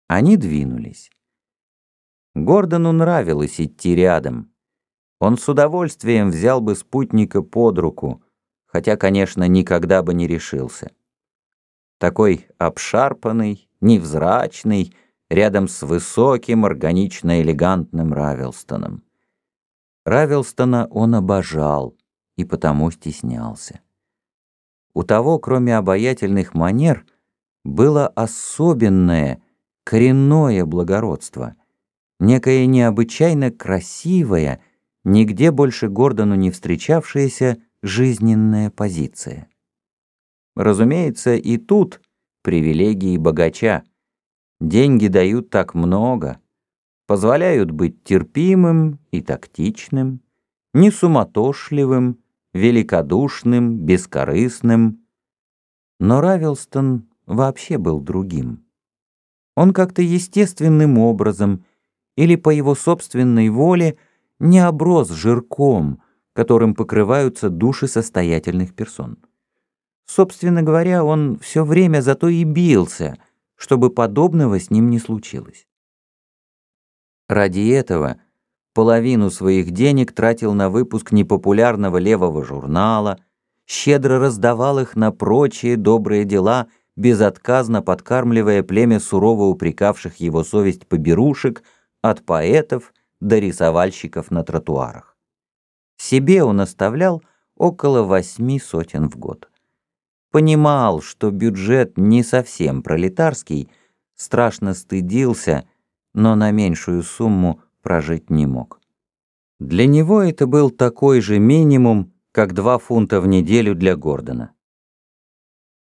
Они двинулись. Гордону нравилось идти рядом. Он с удовольствием взял бы спутника под руку, хотя, конечно, никогда бы не решился. Такой обшарпанный, невзрачный, рядом с высоким, органично-элегантным Равелстоном. Равелстона он обожал и потому стеснялся. У того, кроме обаятельных манер, было особенное, коренное благородство, некая необычайно красивая, нигде больше Гордону не встречавшаяся жизненная позиция. Разумеется, и тут привилегии богача. Деньги дают так много, позволяют быть терпимым и тактичным, несуматошливым, великодушным, бескорыстным. Но Равелстон вообще был другим. Он как-то естественным образом или по его собственной воле не оброс жирком, которым покрываются души состоятельных персон. Собственно говоря, он все время зато и бился, чтобы подобного с ним не случилось. Ради этого половину своих денег тратил на выпуск непопулярного левого журнала, щедро раздавал их на прочие добрые дела, безотказно подкармливая племя сурово упрекавших его совесть поберушек от поэтов до рисовальщиков на тротуарах. Себе он оставлял около 8 сотен в год. Понимал, что бюджет не совсем пролетарский, страшно стыдился, но на меньшую сумму прожить не мог. Для него это был такой же минимум, как 2 фунта в неделю для Гордона.